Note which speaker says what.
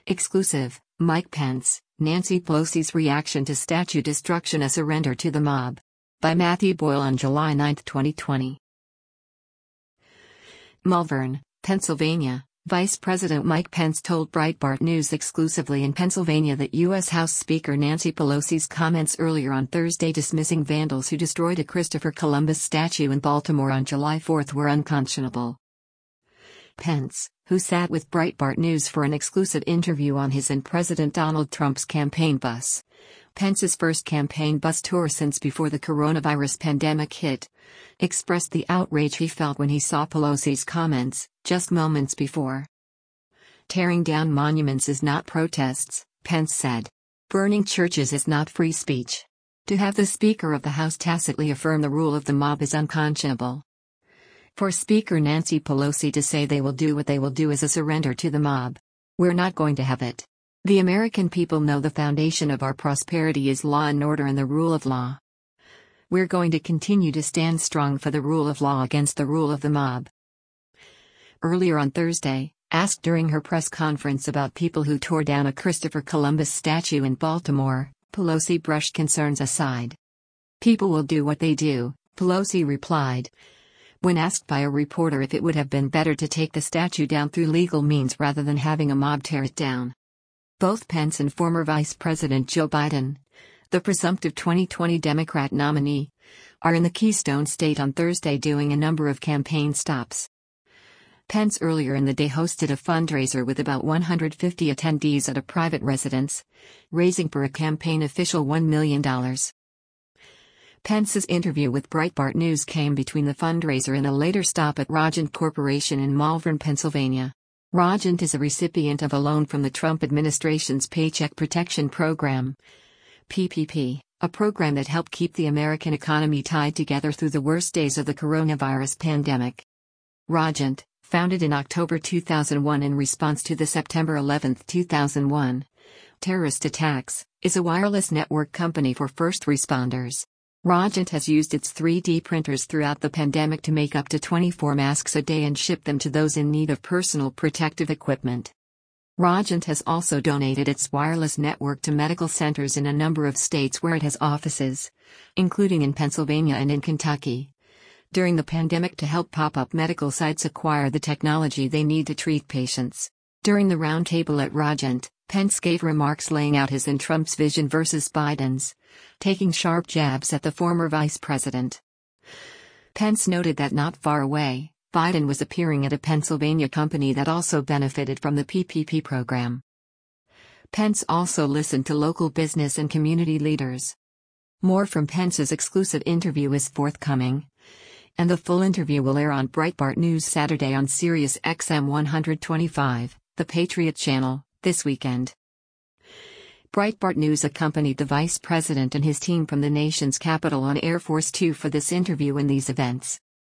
Speaker 1: Exclusive, Mike Pence, Nancy Pelosi's reaction to statue destruction: a surrender to the mob. By Matthew Boyle on July 9, 2020. Malvern, Pennsylvania. Vice President Mike Pence told Breitbart News exclusively in Pennsylvania that U.S. House Speaker Nancy Pelosi's comments earlier on Thursday dismissing vandals who destroyed a Christopher Columbus statue in Baltimore on July 4 were unconscionable. Pence, who sat with Breitbart News for an exclusive interview on his and President Donald Trump's campaign bus, Pence's first campaign bus tour since before the coronavirus pandemic hit, expressed the outrage he felt when he saw Pelosi's comments, just moments before. "Tearing down monuments is not protests," Pence said. "Burning churches is not free speech. To have the Speaker of the House tacitly affirm the rule of the mob is unconscionable. For Speaker Nancy Pelosi to say they will do what they will do is a surrender to the mob. We're not going to have it. The American people know the foundation of our prosperity is law and order and the rule of law. We're going to continue to stand strong for the rule of law against the rule of the mob." Earlier on Thursday, asked during her press conference about people who tore down a Christopher Columbus statue in Baltimore, Pelosi brushed concerns aside. "People will do what they do," Pelosi replied. When asked by a reporter if it would have been better to take the statue down through legal means rather than having a mob tear it down. Both Pence and former Vice President Joe Biden, the presumptive 2020 Democrat nominee, are in the Keystone State on Thursday doing a number of campaign stops. Pence earlier in the day hosted a fundraiser with about 150 attendees at a private residence, raising for a campaign official $1 million. Pence's interview with Breitbart News came between the fundraiser and a later stop at Rogent Corporation in Malvern, Pennsylvania. Rogent is a recipient of a loan from the Trump administration's Paycheck Protection Program, PPP, a program that helped keep the American economy tied together through the worst days of the coronavirus pandemic. Rogent, founded in October 2001 in response to the September 11, 2001, terrorist attacks, is a wireless network company for first responders. Rogent has used its 3D printers throughout the pandemic to make up to 24 masks a day and ship them to those in need of personal protective equipment. Rogent has also donated its wireless network to medical centers in a number of states where it has offices, including in Pennsylvania and in Kentucky, during the pandemic to help pop-up medical sites acquire the technology they need to treat patients. During the roundtable at Rogent, Pence gave remarks laying out his and Trump's vision versus Biden's, taking sharp jabs at the former vice president. Pence noted that not far away, Biden was appearing at a Pennsylvania company that also benefited from the PPP program. Pence also listened to local business and community leaders. More from Pence's exclusive interview is forthcoming, and the full interview will air on Breitbart News Saturday on Sirius XM 125, the Patriot Channel, this weekend. Breitbart News accompanied the vice president and his team from the nation's capital on Air Force Two for this interview and these events.